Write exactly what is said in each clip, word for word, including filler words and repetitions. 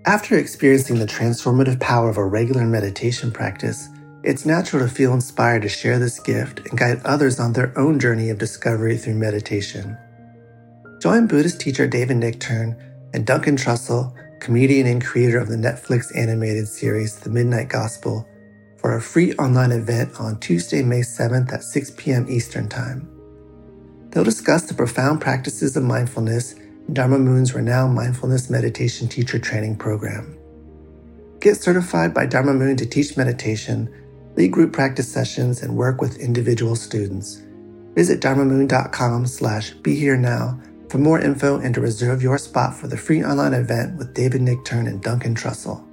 After experiencing the transformative power of a regular meditation practice, it's natural to feel inspired to share this gift and guide others on their own journey of discovery through meditation. Join Buddhist teacher David Nichtern and Duncan Trussell, comedian and creator of the Netflix animated series The Midnight Gospel, for a free online event on Tuesday, May seventh at six p.m. Eastern Time. They'll discuss the profound practices of mindfulness in Dharma Moon's renowned mindfulness meditation teacher training program. Get certified by Dharma Moon to teach meditation, lead group practice sessions, and work with individual students. Visit dharmamoon.com slash be here now for more info and to reserve your spot for the free online event with David Nichtern and Duncan Trussell.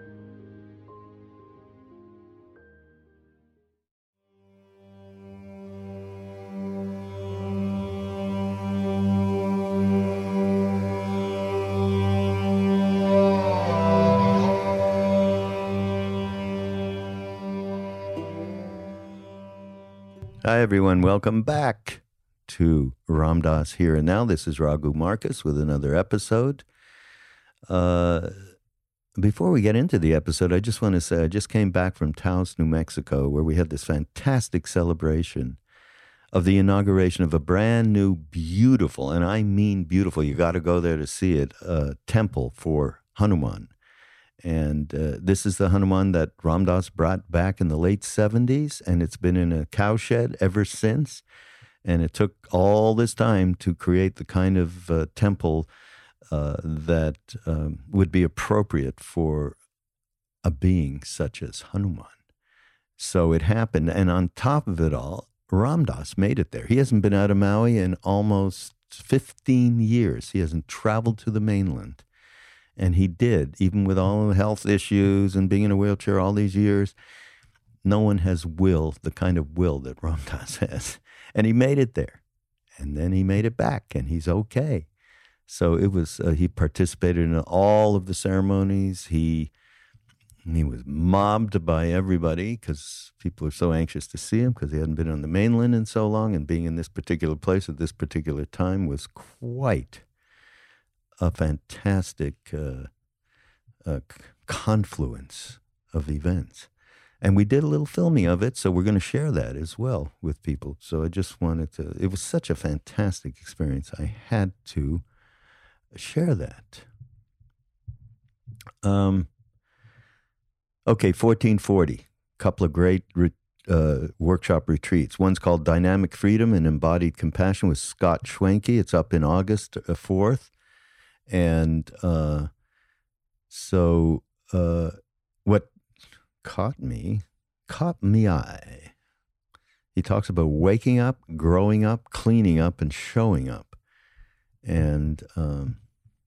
Hi, everyone. Welcome back to Ram Dass Here and Now. This is Raghu Marcus with another episode. Uh, before we get into the episode, I just want to say I just came back from Taos, New Mexico, where we had this fantastic celebration of the inauguration of a brand new, beautiful, and I mean beautiful, you got to go there to see it, uh, temple for Hanuman. And uh, this is the Hanuman that Ram Dass brought back in the late seventies, and it's been in a cowshed ever since. And it took all this time to create the kind of uh, temple uh, that um, would be appropriate for a being such as Hanuman. So it happened, and on top of it all, Ram Dass made it there. He hasn't been out of Maui in almost fifteen years. He hasn't traveled to the mainland. And he did, even with all the health issues and being in a wheelchair all these years. No one has will, the kind of will that Ram Dass has. And he made it there. And then he made it back, and he's okay. So it was, uh, he participated in all of the ceremonies. He he was mobbed by everybody because people are so anxious to see him because he hadn't been on the mainland in so long. And being in this particular place at this particular time was quite a fantastic uh, uh, confluence of events. And we did a little filming of it, so we're going to share that as well with people. So I just wanted to, it was such a fantastic experience. I had to share that. Um, okay, fourteen forty, couple of great re- uh, workshop retreats. One's called Dynamic Freedom and Embodied Compassion with Scott Schwenke. It's up in August fourth. And uh, so uh, what caught me, caught me eye. He talks about waking up, growing up, cleaning up, and showing up. And um,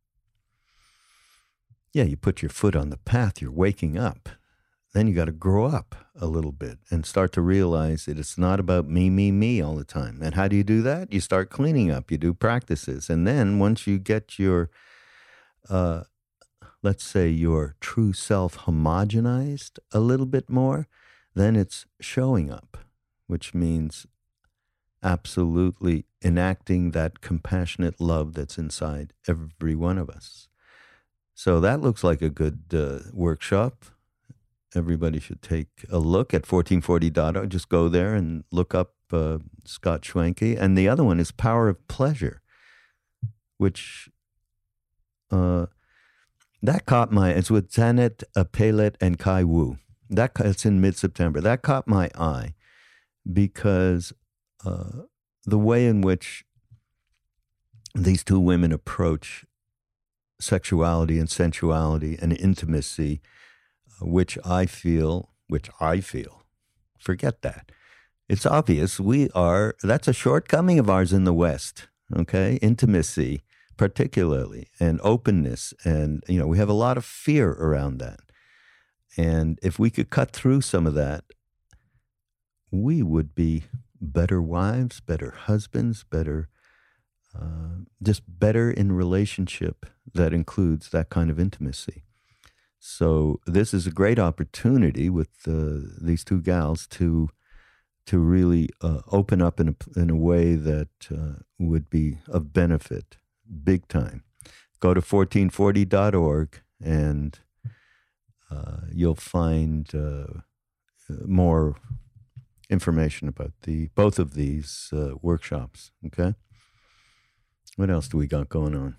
yeah, you put your foot on the path, you're waking up. Then you got to grow up a little bit and start to realize that it's not about me, me, me all the time. And how do you do that? You start cleaning up, you do practices. And then once you get your Uh, let's say your true self homogenized a little bit more, then it's showing up, which means absolutely enacting that compassionate love that's inside every one of us. So that looks like a good uh, workshop. Everybody should take a look at fourteen forty dot org. Just go there and look up uh, Scott Schwenke. And the other one is Power of Pleasure, which Uh, that caught my, it's with Janet uh, Palet and Kai Wu. That, it's in mid-September. That caught my eye because uh, the way in which these two women approach sexuality and sensuality and intimacy, uh, which I feel, which I feel, forget that. It's obvious we are, that's a shortcoming of ours in the West, okay? Intimacy, particularly, and openness, and you know we have a lot of fear around that. And if we could cut through some of that, we would be better wives, better husbands, better, uh, just better in relationship that includes that kind of intimacy. So this is a great opportunity with uh, these two gals to to really uh, open up in a, in a way that uh, would be of benefit, big time. Go to fourteen forty dot org and uh, you'll find uh, more information about the both of these uh, workshops. Okay, what else do we got going on?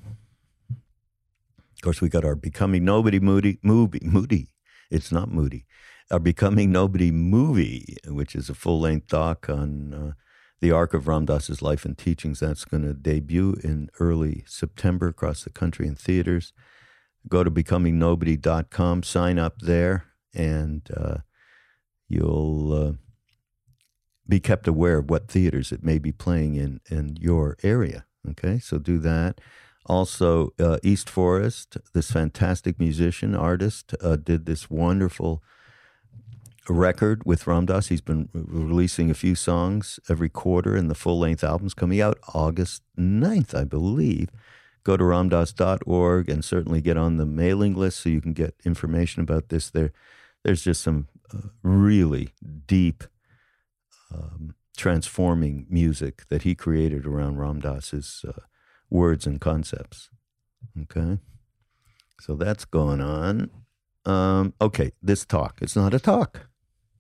Of course, we got our Becoming Nobody Moody movie. Moody, it's not Moody. Our Becoming Nobody movie, which is a full-length doc on uh, the arc of Ram Dass's life and teachings. That's going to debut in early September across the country in theaters. Go to becoming nobody dot com, sign up there, and uh, you'll uh, be kept aware of what theaters it may be playing in, in your area. Okay, so do that. Also, uh, East Forest, this fantastic musician, artist, uh, did this wonderful record with Ram Dass. He's been releasing a few songs every quarter, and the full-length album's coming out August ninth, I believe. Go to ram dass dot org and certainly get on the mailing list so you can get information about this. There, There's just some uh, really deep, um, transforming music that he created around Ram Dass's uh, words and concepts. Okay? So that's going on. Um, okay, this talk. It's not a talk.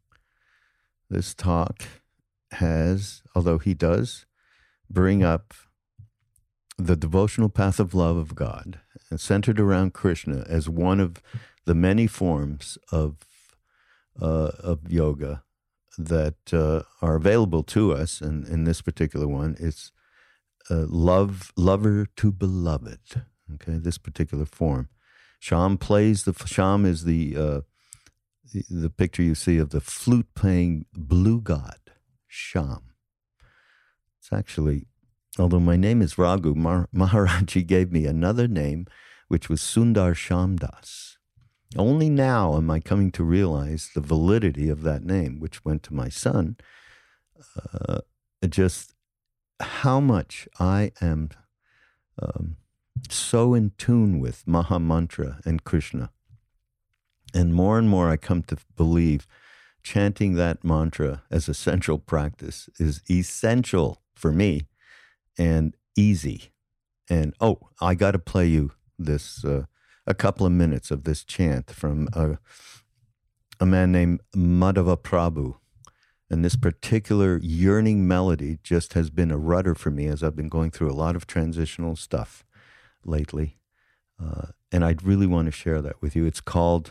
This talk has, although he does bring up the devotional path of love of God, centered around Krishna as one of the many forms of uh, of yoga that uh, are available to us. And in this particular one, it's uh, love, lover to beloved. Okay, this particular form. Sham plays the Sham is the, uh, the the picture you see of the flute playing blue god Sham. It's actually. Although my name is Raghu, Mar- Maharaji gave me another name, which was Sundar Shamdas. Only now am I coming to realize the validity of that name, which went to my son. Uh, just how much I am um, so in tune with Maha Mantra and Krishna. And more and more I come to believe chanting that mantra as a central practice is essential for me. And easy. And, oh, I got to play you this, uh, a couple of minutes of this chant from a, a man named Madhava Prabhu. And this particular yearning melody just has been a rudder for me as I've been going through a lot of transitional stuff lately. Uh, and I really want to share that with you. It's called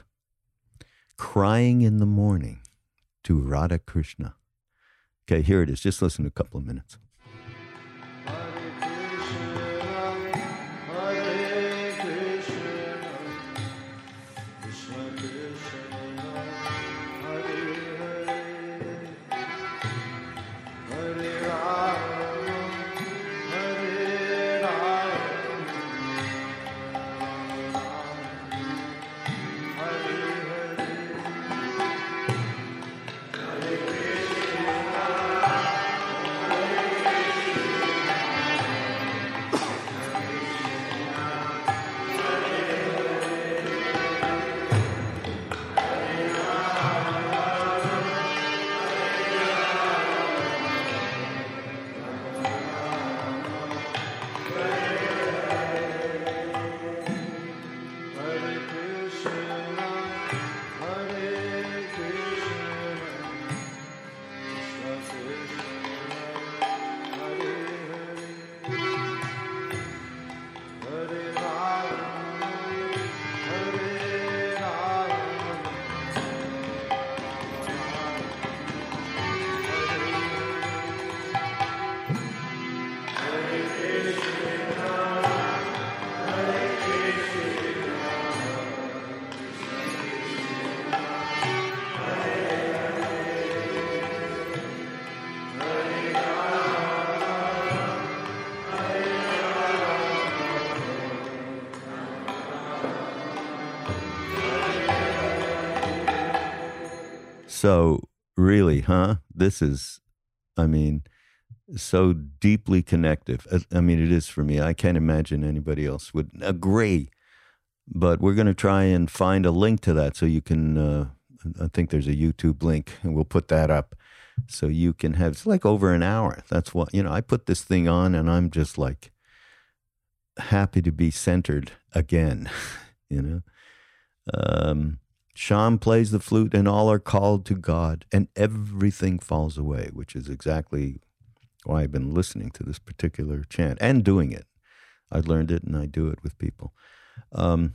Crying in the Morning to Radha Krishna. Okay, here it is. Just listen to a couple of minutes. So really, huh? This is, I mean, so deeply connective. I mean, it is for me. I can't imagine anybody else would agree. But we're going to try and find a link to that so you can, uh, I think there's a YouTube link, and we'll put that up so you can have, it's like over an hour. That's what, you know, I put this thing on and I'm just like happy to be centered again, you know? Um, Sham plays the flute, and all are called to God, and everything falls away, which is exactly why I've been listening to this particular chant and doing it. I learned it, and I do it with people. Um,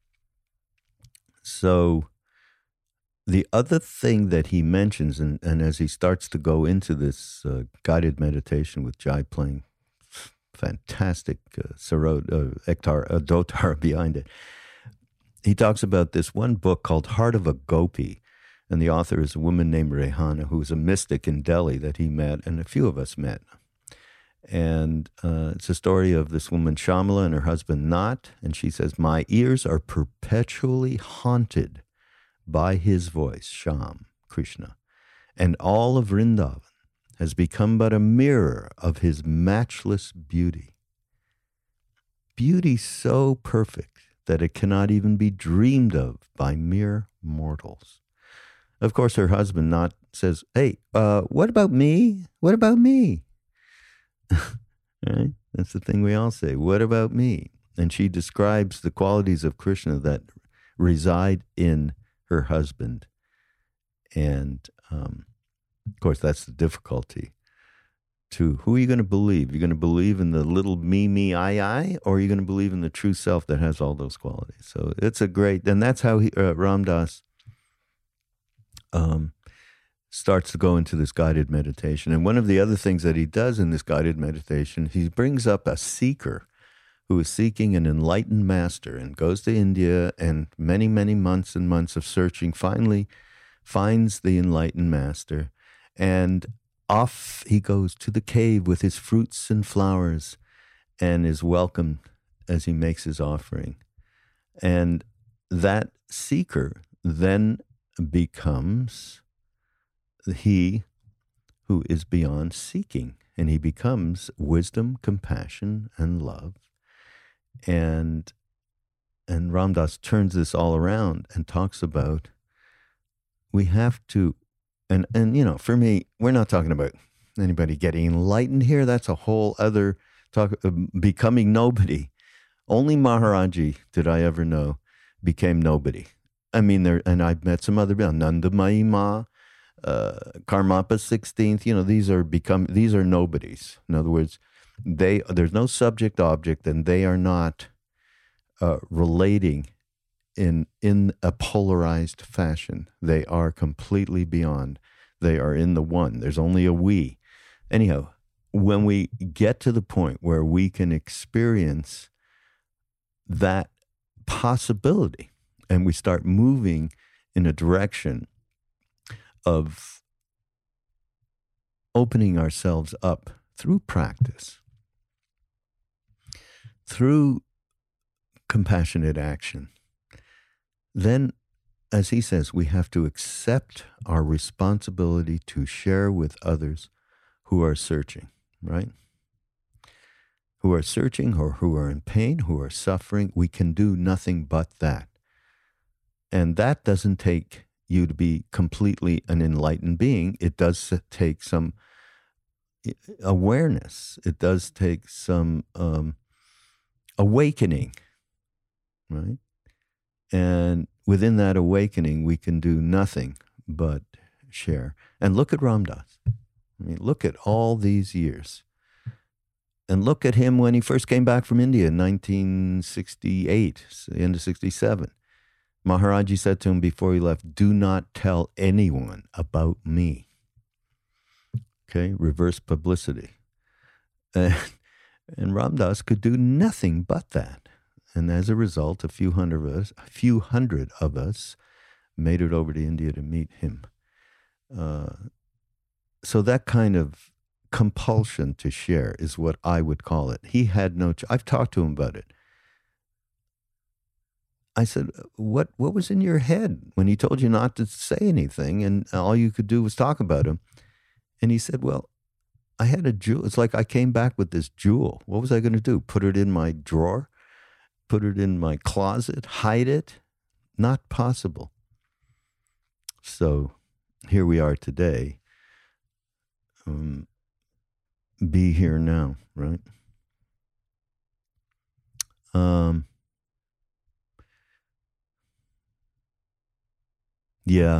so the other thing that he mentions, and, and as he starts to go into this uh, guided meditation with Jai playing fantastic uh, sarod, uh, ektar, uh, dotar behind it, he talks about this one book called Heart of a Gopi, and the author is a woman named Rehana, who was a mystic in Delhi that he met, and a few of us met. And uh, it's a story of this woman, Shamala, and her husband, Nat, and she says, my ears are perpetually haunted by his voice, Sham, Krishna, and all of Vrindavan has become but a mirror of his matchless beauty. Beauty so perfect that it cannot even be dreamed of by mere mortals. Of course, her husband, Nat, says, hey, uh, what about me? What about me? Right? That's the thing we all say. What about me? And she describes the qualities of Krishna that reside in her husband. And, um, of course, that's the difficulty. To who are you going to believe? You're going to believe in the little me, me, I, I, or are you going to believe in the true self that has all those qualities? So it's a great, and that's how he, uh, Ram Dass um, starts to go into this guided meditation. And one of the other things that he does in this guided meditation, he brings up a seeker who is seeking an enlightened master and goes to India, and many, many months and months of searching finally finds the enlightened master, and off he goes to the cave with his fruits and flowers and is welcomed as he makes his offering. And that seeker then becomes he who is beyond seeking, and he becomes wisdom, compassion, and love. And and Ram Dass turns this all around and talks about we have to, and, and you know, for me, we're not talking about anybody getting enlightened here. That's a whole other talk, uh, becoming nobody. Only Maharaji did I ever know became nobody. I mean, there, and I've met some other people, Nanda Mahima, uh, Karmapa sixteenth, you know, these are become, these are nobodies. In other words, they, there's no subject object, and they are not uh, relating in in a polarized fashion. They are completely beyond. They are in the one. There's only a we. Anyhow, when we get to the point where we can experience that possibility, and we start moving in a direction of opening ourselves up through practice, through compassionate action, then, as he says, we have to accept our responsibility to share with others who are searching, right? Who are searching, or who are in pain, who are suffering. We can do nothing but that. And that doesn't take you to be completely an enlightened being. It does take some awareness. It does take some um, awakening, right? And within that awakening, we can do nothing but share. And look at Ram Dass. I mean, look at all these years. And look at him when he first came back from India in nineteen sixty-eight, the end of sixty-seven. Maharaji said to him before he left, do not tell anyone about me. Okay, reverse publicity. And, and Ram Dass could do nothing but that. And as a result, a few hundred of us, a few hundred of us made it over to India to meet him. Uh, so that kind of compulsion to share is what I would call it. He had no, ch- I've talked to him about it. I said, what, what was in your head when he told you not to say anything and all you could do was talk about him? And he said, well, I had a jewel. It's like I came back with this jewel. What was I going to do? Put it in my drawer? Put it in my closet? Hide it? Not possible. So here we are today. Um, be here now, right? Um, Yeah.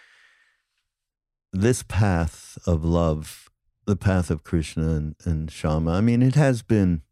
This path of love, the path of Krishna and, and Shama, I mean, it has been,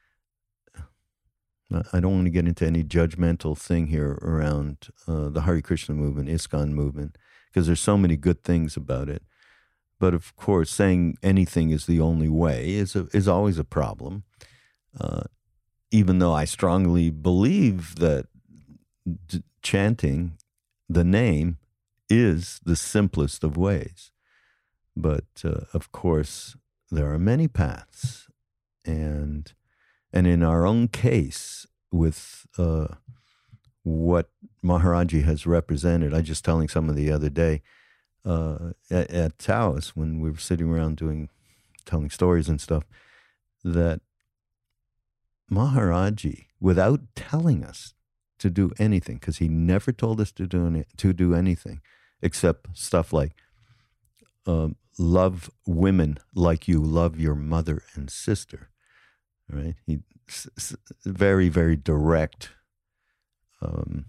I don't want to get into any judgmental thing here around uh, the Hare Krishna movement, ISKCON movement, because there's so many good things about it. But of course, saying anything is the only way is a, is always a problem. Uh, even though I strongly believe that d- chanting the name is the simplest of ways. But uh, of course, there are many paths. And and in our own case, with uh, what Maharaji has represented, I was just telling someone the other day, uh, at, at Taos, when we were sitting around doing, telling stories and stuff, that Maharaji, without telling us to do anything, because he never told us to do any, to do anything, except stuff like um, love women like you love your mother and sister. Right? He s- s- very very direct um,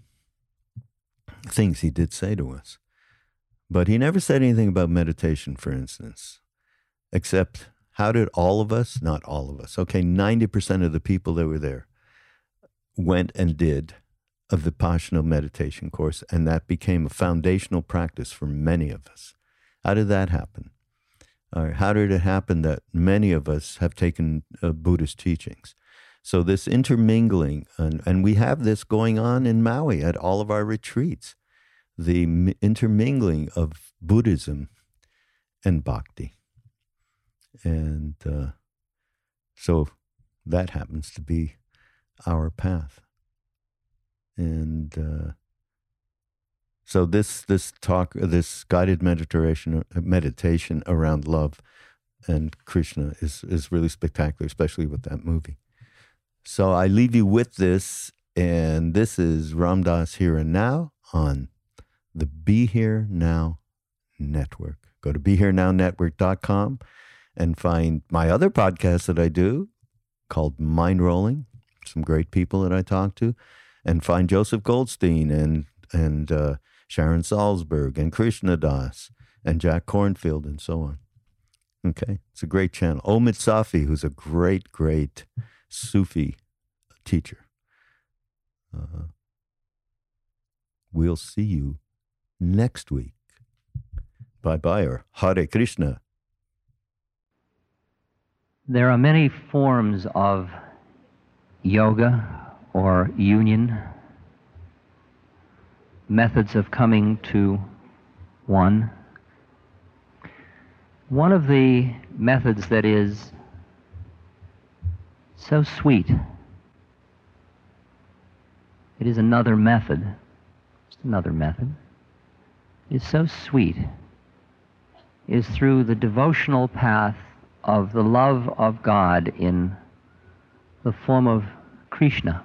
things he did say to us, but he never said anything about meditation, for instance, except how did all of us, not all of us, okay, ninety percent of the people that were there went and did a Vipassana meditation course, and that became a foundational practice for many of us. How did that happen? Or how did it happen that many of us have taken uh, Buddhist teachings? So this intermingling, and, and we have this going on in Maui at all of our retreats, the m- intermingling of Buddhism and Bhakti. And uh, so that happens to be our path. And uh, so this this talk, this guided meditation meditation around love and Krishna is is really spectacular, especially with that movie. So I leave you with this, and this is Ram Dass Here and Now on the Be Here Now Network. Go to be here now network dot com and find my other podcast that I do called Mind Rolling. Some great people that I talk to, and find Joseph Goldstein and and uh, Sharon Salzberg and Krishna Das and Jack Kornfield and so on. Okay, it's a great channel. Omid Safi, who's a great, great Sufi teacher. Uh, we'll see you next week. Bye-bye, or Hare Krishna. There are many forms of yoga or union, methods of coming to one. One of the methods that is so sweet, it is another method, just another method, is so sweet, is through the devotional path of the love of God in the form of Krishna.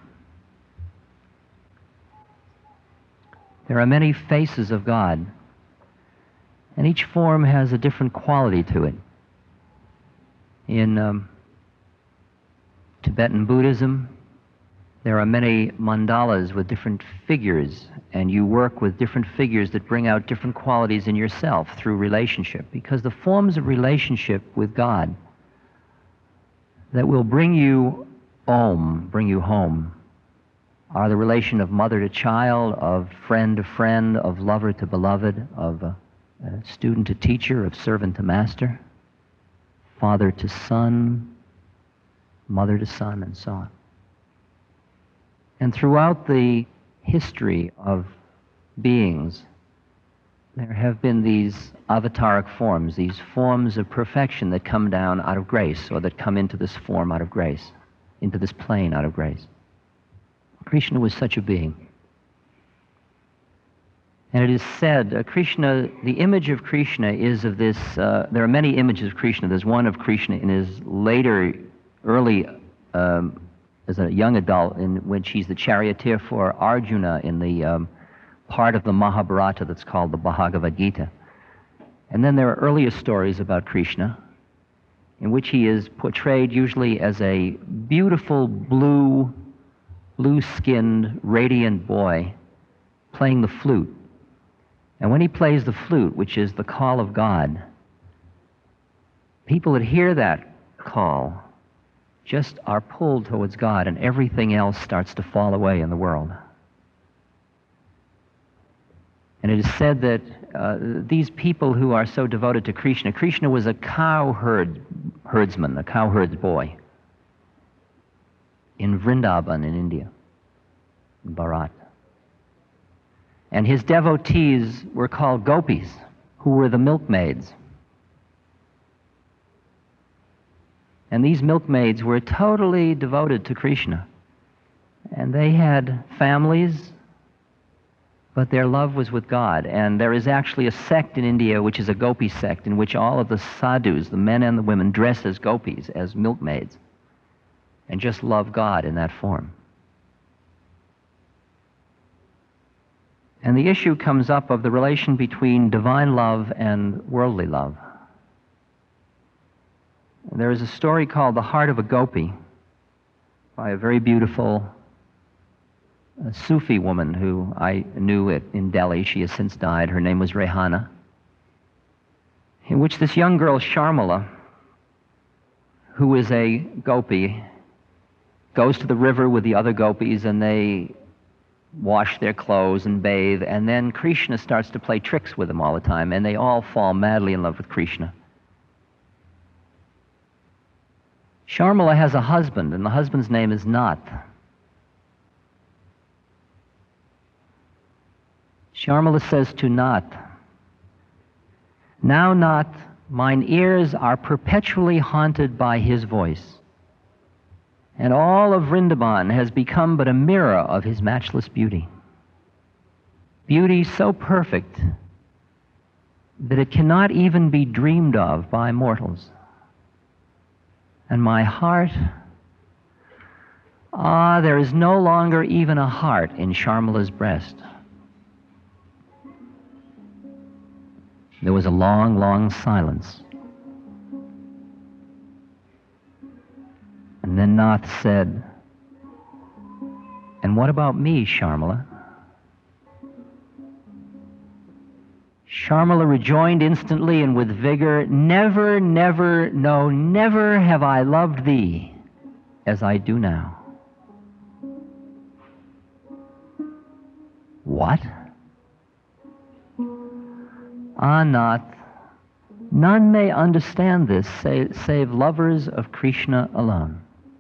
There are many faces of God, and each form has a different quality to it. In um, Tibetan Buddhism, there are many mandalas with different figures, and you work with different figures that bring out different qualities in yourself through relationship, because the forms of relationship with God that will bring you Om, bring you home, are the relation of mother to child, of friend to friend, of lover to beloved, of uh, uh, student to teacher, of servant to master, father to son, mother to son, and so on. And throughout the history of beings, there have been these avataric forms, these forms of perfection that come down out of grace, or that come into this form out of grace, into this plane out of grace. Krishna was such a being. And it is said, uh, Krishna, the image of Krishna is of this, uh, there are many images of Krishna. There's one of Krishna in his later, early, um, as a young adult, in which he's the charioteer for Arjuna in the um, part of the Mahabharata that's called the Bhagavad Gita. And then there are earlier stories about Krishna, in which he is portrayed usually as a beautiful blue, blue-skinned, radiant boy playing the flute. And when he plays the flute, which is the call of God, people that hear that call just are pulled towards God, and everything else starts to fall away in the world. And it is said that uh, these people who are so devoted to Krishna, Krishna was a cow herd, herdsman, a cow herd's boy in Vrindavan in India, in Bharat. And his devotees were called gopis, who were the milkmaids. And these milkmaids were totally devoted to Krishna. And they had families, but their love was with God. And there is actually a sect in India, which is a gopi sect, in which all of the sadhus, the men and the women, dress as gopis, as milkmaids, and just love God in that form. And the issue comes up of the relation between divine love and worldly love. There is a story called The Heart of a Gopi by a very beautiful uh, Sufi woman who I knew at, in Delhi. She has since died. Her name was Rehana. In which this young girl, Sharmila, who is a gopi, goes to the river with the other gopis, and they wash their clothes and bathe, and then Krishna starts to play tricks with them all the time, and they all fall madly in love with Krishna. Sharmila has a husband, and the husband's name is Nath. Sharmila says to Nath, "Now, Nath, mine ears are perpetually haunted by his voice, and all of Vrindavan has become but a mirror of his matchless beauty. Beauty so perfect that it cannot even be dreamed of by mortals. And my heart, ah, there is no longer even a heart in Sharmila's breast." There was a long, long silence. And then Nath said, "And what about me, Sharmila?" Sharmila rejoined instantly and with vigor, "Never, never, no, never have I loved thee as I do now." What? Ah, Nath, none may understand this save lovers of Krishna alone.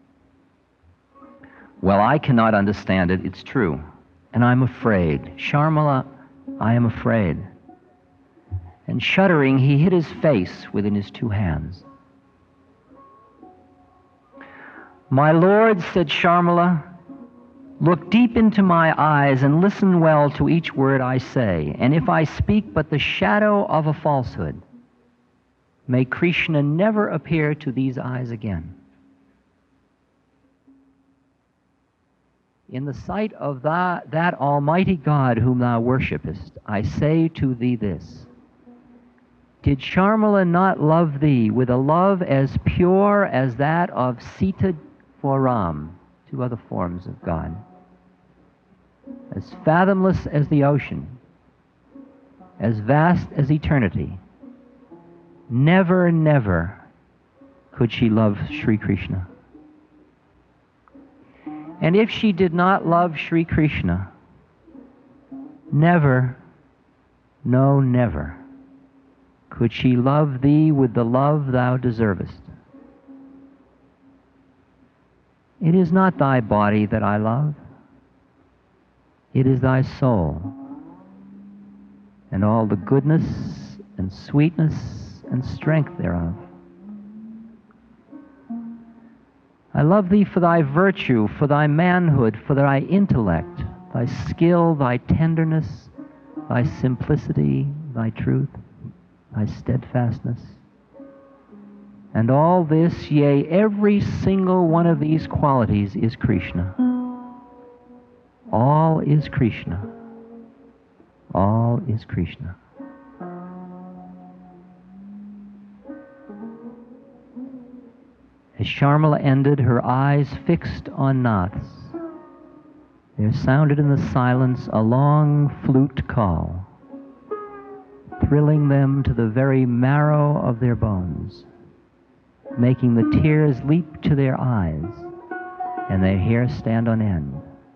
Well, I cannot understand it, it's true. And I'm afraid. Sharmila, I am afraid. And shuddering, he hid his face within his two hands. "My lord," said Sharmila, "look deep into my eyes and listen well to each word I say. And if I speak but the shadow of a falsehood, may Krishna never appear to these eyes again. In the sight of that, that Almighty God whom thou worshipest, I say to thee this. Did Sharmila not love thee with a love as pure as that of Sita for Ram, two other forms of God, as fathomless as the ocean, as vast as eternity? Never, never could she love Sri Krishna. And if she did not love Sri Krishna, never, no, never, could she love thee with the love thou deservest. It is not thy body that I love. It is thy soul, and all the goodness and sweetness and strength thereof. I love thee for thy virtue, for thy manhood, for thy intellect, thy skill, thy tenderness, thy simplicity, thy truth, thy steadfastness. And all this, yea, every single one of these qualities is Krishna. All is Krishna. All is Krishna. As Sharmila ended, her eyes fixed on Nath's, there sounded in the silence a long flute call. thrilling them to the very marrow of their bones, making the tears leap to their eyes and their hair stand on end.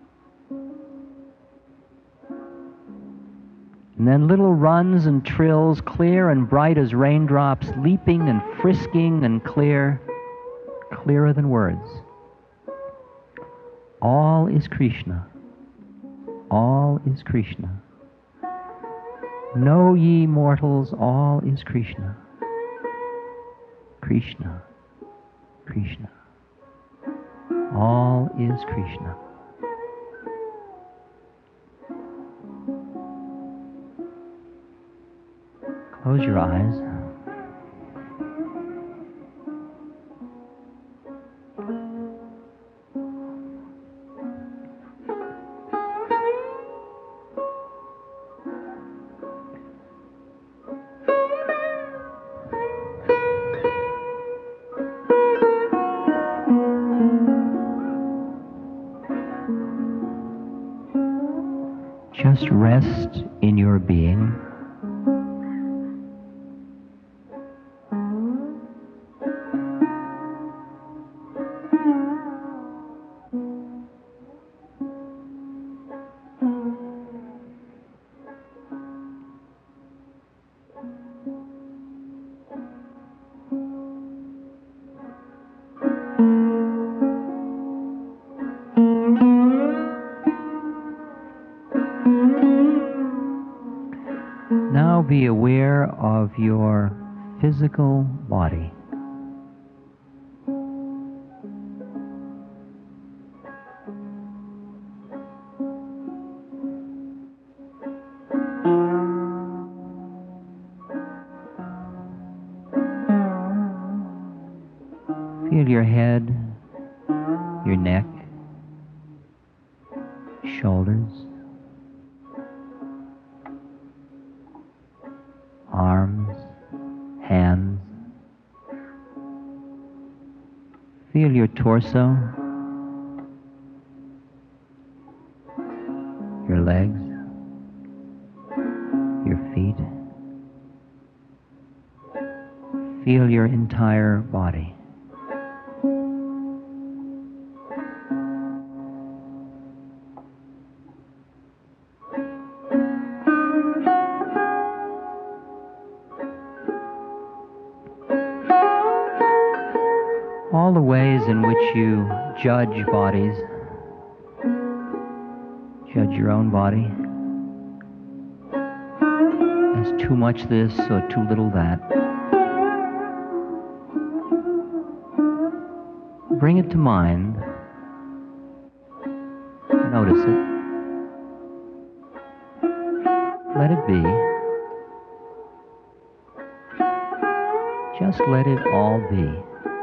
And then little runs and trills, clear and bright as raindrops, leaping and frisking and clear, clearer than words. All is Krishna. All is Krishna. Know ye mortals, all is Krishna. Krishna, Krishna. All is Krishna. Close your eyes. Just rest in your being. Now be aware of your physical body. Feel your head, your neck, shoulders, arms, hands. Feel your torso, your legs, your feet. Feel your entire body. All the ways in which you judge bodies, judge your own body as too much this or too little that. Bring it to mind. Notice it. Let it be. Just let it all be.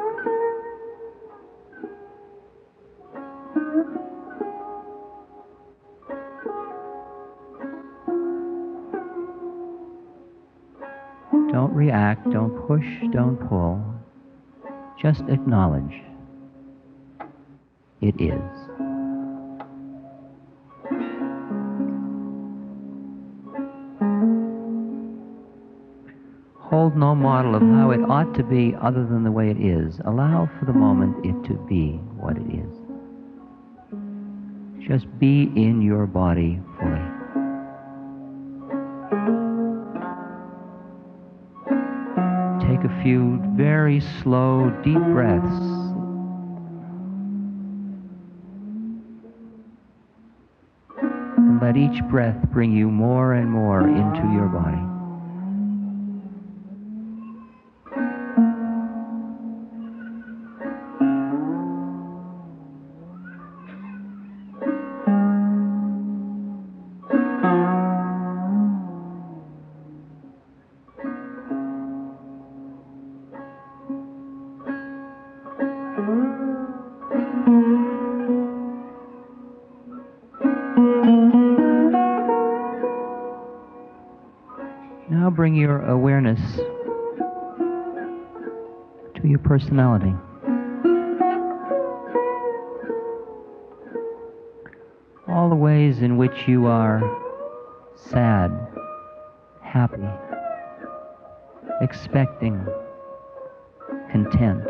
Don't react, don't push, don't pull. Just acknowledge. It is. Hold no model of how it ought to be other than the way it is. Allow for the moment it to be what it is. Just be in your body fully. Take a few very slow, deep breaths. And let each breath bring you more and more into your body. Now bring your awareness to your personality. All the ways in which you are sad, happy, expecting, content,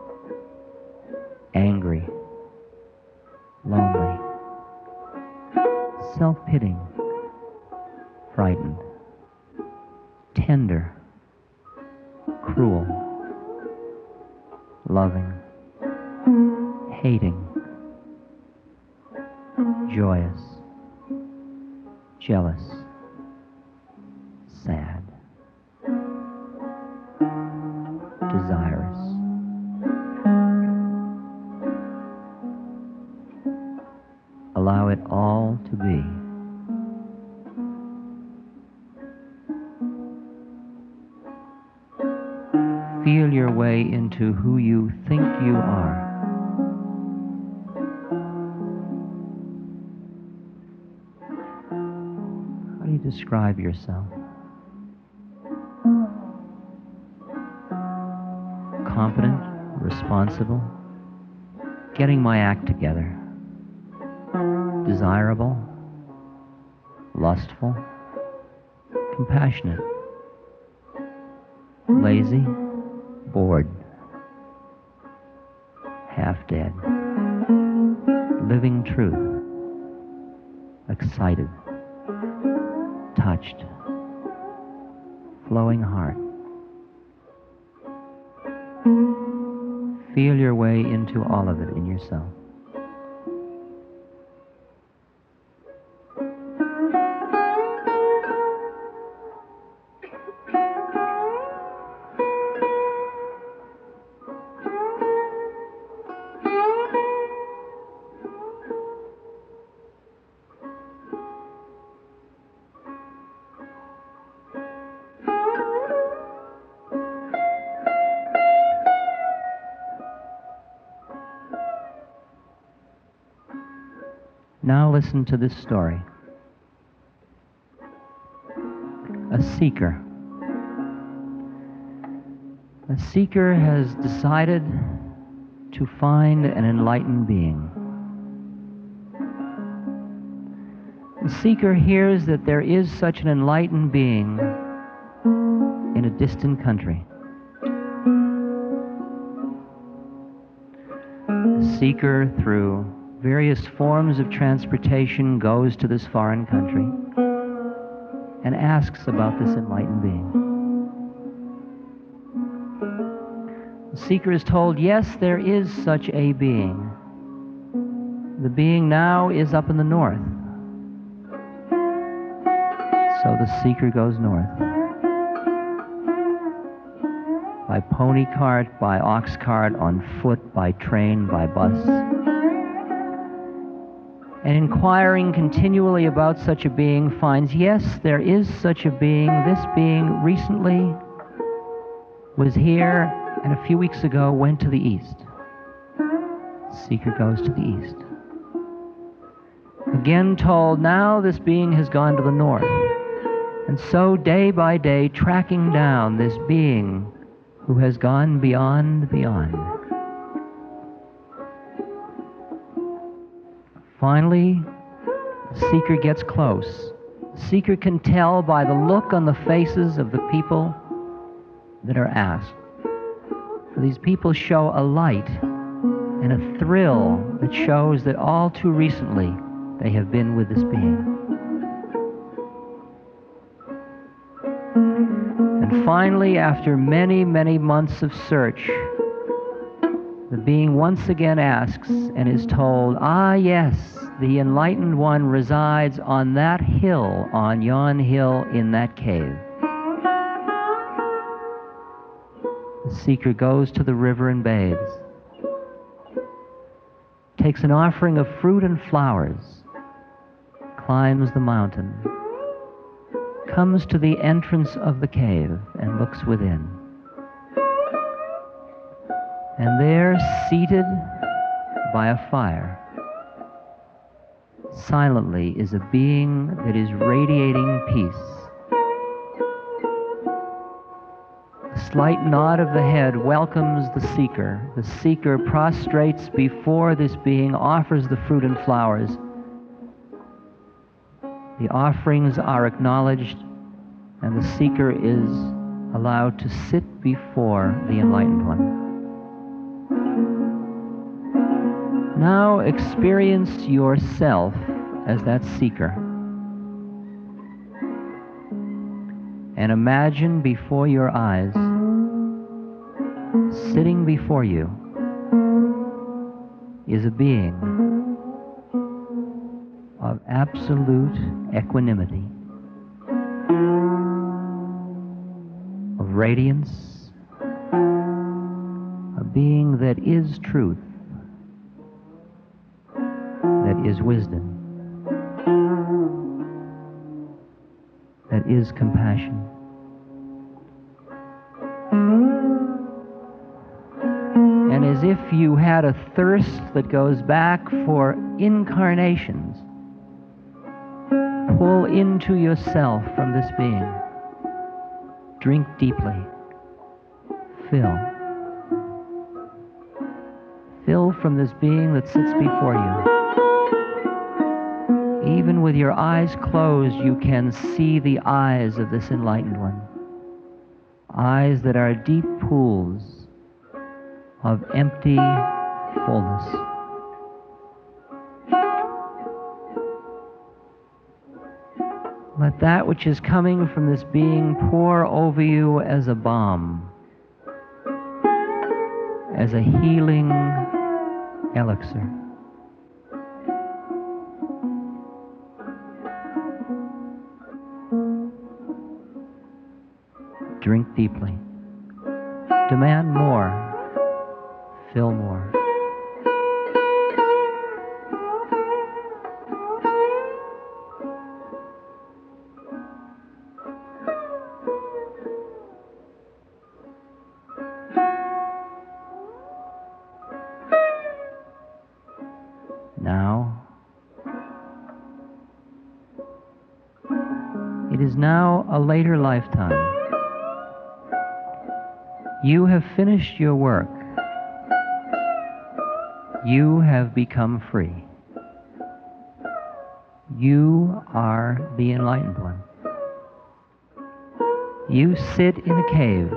angry, lonely, self-pitying, frightened, tender, cruel, loving, hating, joyous, jealous, sad, desirous. Allow it all to be. Feel your way into who you think you are. How do you describe yourself? Competent, responsible, getting my act together, desirable, lustful, compassionate, lazy, bored, half dead, living truth, excited, touched, flowing heart. Feel your way into all of it in yourself. Now listen to this story. A seeker. A seeker has decided to find an enlightened being. The seeker hears that there is such an enlightened being in a distant country. The seeker, through various forms of transportation, goes to this foreign country and asks about this enlightened being. The seeker is told, yes, there is such a being. The being now is up in the north. So the seeker goes north. By pony cart, by ox cart, on foot, by train, by bus. And inquiring continually about such a being, finds, yes, there is such a being. This being recently was here, and a few weeks ago went to the east. Seeker goes to the east. Again told, now this being has gone to the north. And so day by day, tracking down this being who has gone beyond, beyond. Finally, the seeker gets close. The seeker can tell by the look on the faces of the people that are asked. For these people show a light and a thrill that shows that all too recently they have been with this being. And finally, after many, many months of search, the being once again asks and is told, ah, yes, the enlightened one resides on that hill, on yon hill in that cave. The seeker goes to the river and bathes, takes an offering of fruit and flowers, climbs the mountain, comes to the entrance of the cave and looks within. And there, seated by a fire, silently is a being that is radiating peace. A slight nod of the head welcomes the seeker. The seeker prostrates before this being, offers the fruit and flowers. The offerings are acknowledged, and the seeker is allow to sit before the Enlightened One. Now experience yourself as that seeker. And imagine before your eyes, sitting before you, is a being of absolute equanimity, of radiance, a being that is truth, that is wisdom, that is compassion. And as if you had a thirst that goes back for incarnations, pull into yourself from this being. Drink deeply. Fill. Fill from this being that sits before you. Even with your eyes closed, you can see the eyes of this Enlightened One. Eyes that are deep pools of empty fullness. Let that which is coming from this being pour over you as a balm, as a healing elixir. Drink deeply. Demand more. Fill more. Now, it is now a later lifetime. You have finished your work. You have become free. You are the Enlightened One. You sit in a cave.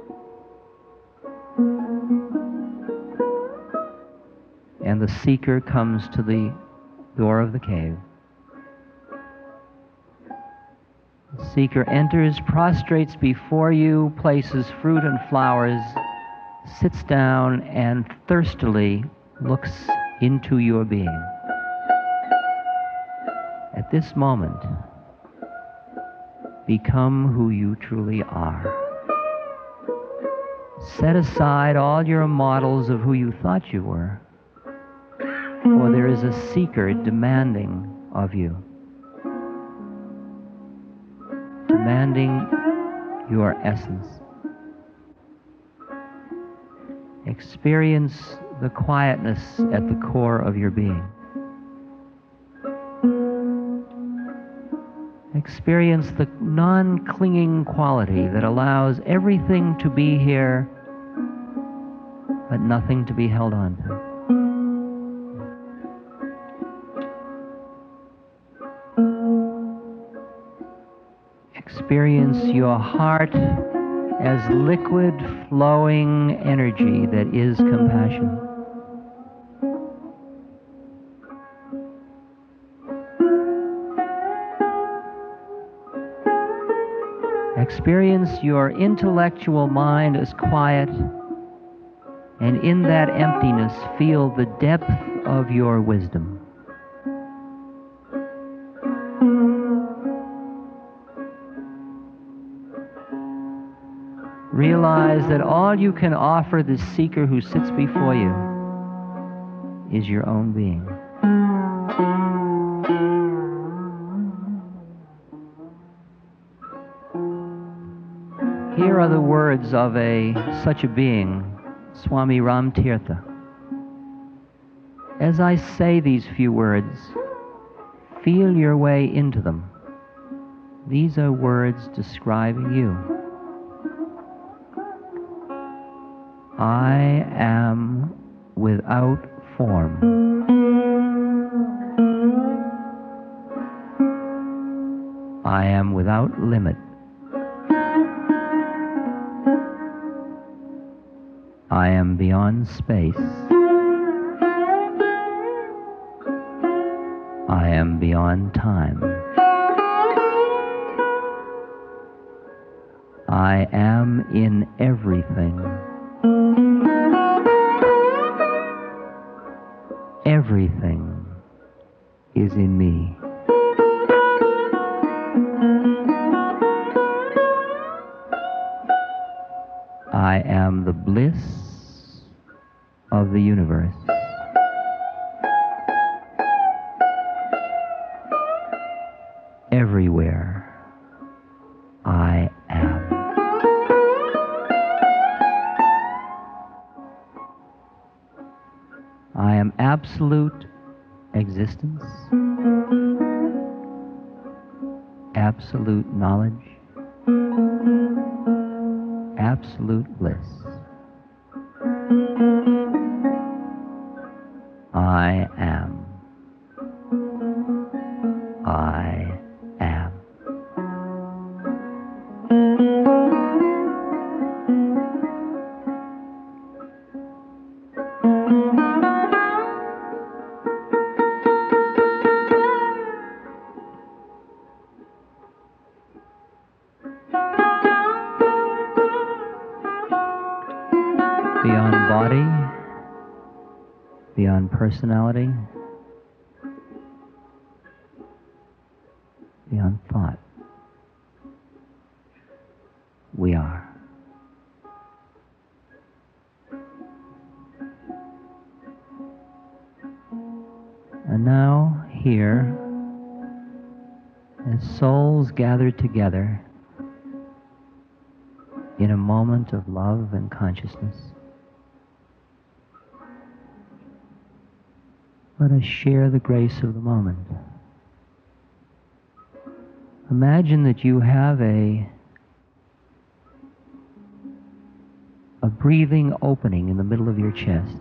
And the seeker comes to the door of the cave. The seeker enters, prostrates before you, places fruit and flowers, sits down, and thirstily looks into your being. At this moment, become who you truly are. Set aside all your models of who you thought you were, for there is a seeker demanding of you, demanding your essence. Experience the quietness at the core of your being. Experience the non-clinging quality that allows everything to be here, but nothing to be held on to. Experience your heart as liquid, flowing energy that is compassion. Experience your intellectual mind as quiet, and in that emptiness, feel the depth of your wisdom. Realize that all you can offer this seeker who sits before you is your own being. Here are the words of a such a being, Swami Ramtirtha. As I say these few words, feel your way into them. These are words describing you. I am without form. I am without limit. I am beyond space. I am beyond time. I am in everything. Everything is in me. I am the bliss of the universe. Everywhere I am. I am absolute existence, absolute knowledge, absolute bliss. I am. I am. Beyond body, beyond personality, beyond thought, we are. And now, here, as souls gathered together in a moment of love and consciousness, let us share the grace of the moment. Imagine that you have a, a breathing opening in the middle of your chest.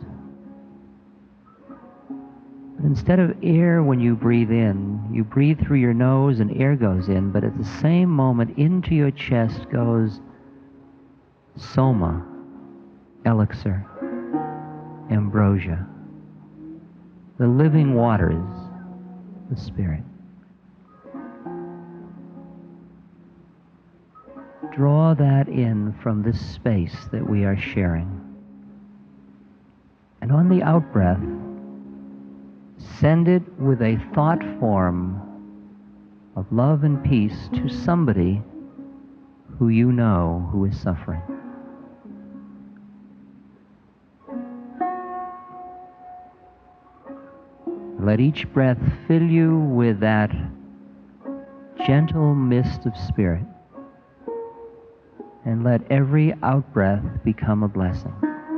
But instead of air when you breathe in, you breathe through your nose and air goes in, but at the same moment into your chest goes soma, elixir, ambrosia, the living waters, the Spirit. Draw that in from this space that we are sharing. And on the out-breath, send it with a thought form of love and peace to somebody who you know who is suffering. Let each breath fill you with that gentle mist of spirit, and let every out-breath become a blessing.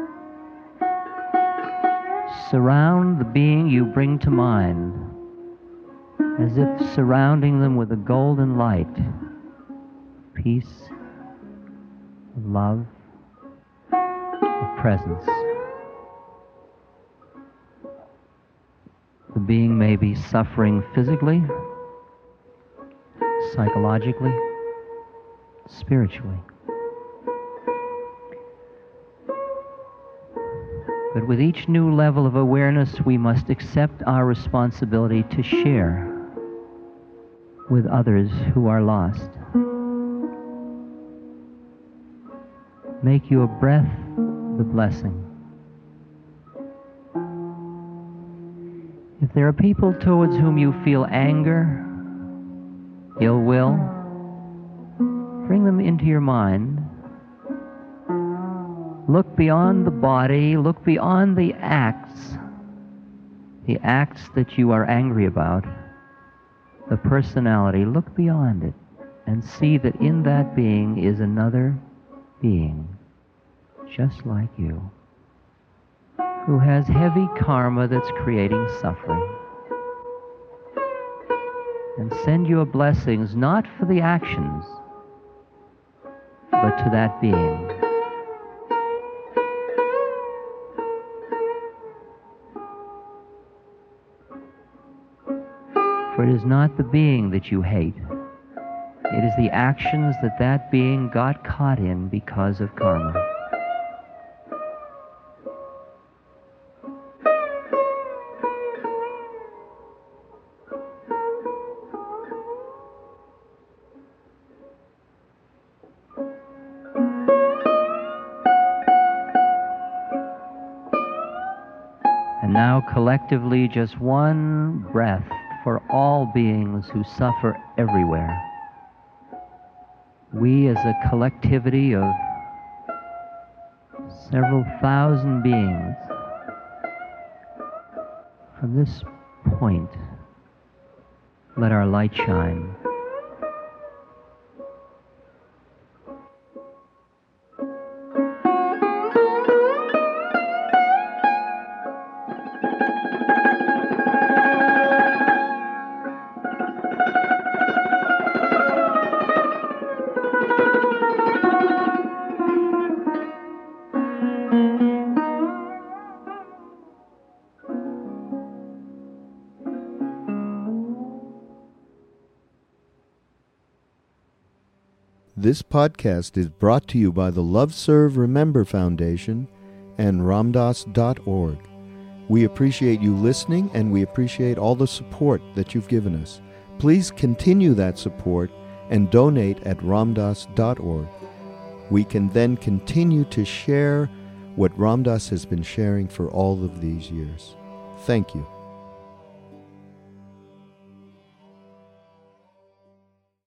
Surround the being you bring to mind as if surrounding them with a golden light, peace, of love, of presence. The being may be suffering physically, psychologically, spiritually. But with each new level of awareness, we must accept our responsibility to share with others who are lost. Make your breath the blessing. If there are people towards whom you feel anger, ill will, bring them into your mind. Look beyond the body, look beyond the acts, the acts that you are angry about, the personality. Look beyond it and see that in that being is another being, just like you, who has heavy karma that's creating suffering. And send your blessings not for the actions, but to that being. For it is not the being that you hate. It is the actions that that being got caught in because of karma. now collectively just one breath for all beings who suffer everywhere. We as a collectivity of several thousand beings, from this point, let our light shine. This podcast is brought to you by the Love Serve Remember Foundation and Ramdas dot org. We appreciate you listening, and we appreciate all the support that you've given us. Please continue that support and donate at Ramdas dot org. We can then continue to share what Ramdas has been sharing for all of these years. Thank you.